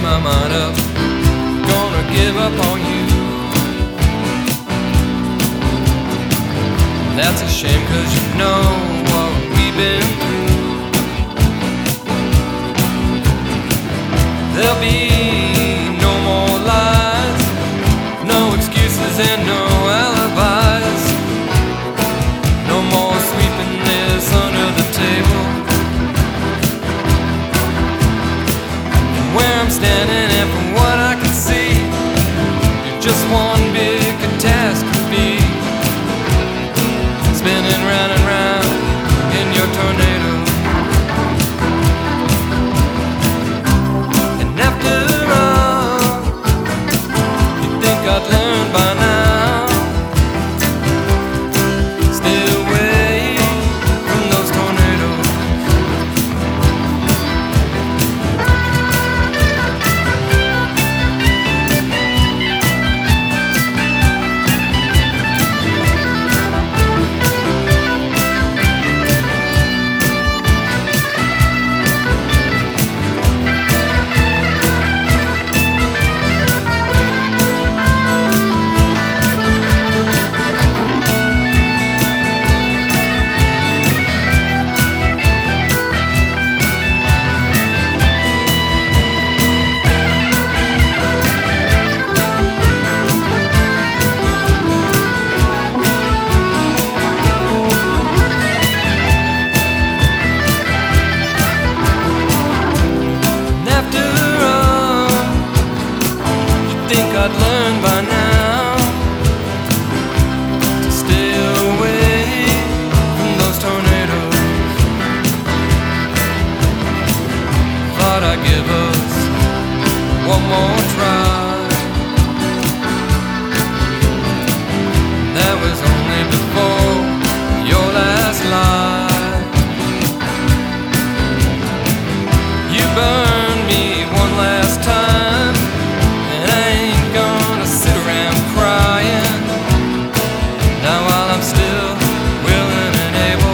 my mind up, gonna give up on you. That's a shame, 'cause you know what we've been through. There'll be no more lies, no excuses and no alibis, no more sweeping this under the table. From where I'm standing and from what I can see, you're just one big catastrophe, spinning round and round in your tornado. And after all, you think I'd learn by now, stay away from those tornadoes. I'd learn by now to stay away from those tornadoes. Thought I'd give us one more try. That was only before your last lie. You burned me one last time, and I ain't gonna sit around crying. Now while I'm still willing and able,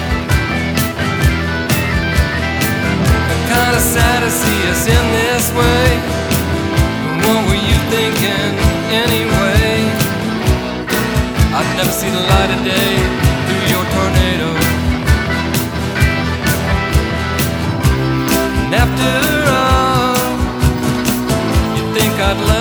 I'm kinda sad to see us in this way. What were you thinking anyway? I'd never see the light of day through your tornado. And after all, you think I'd learn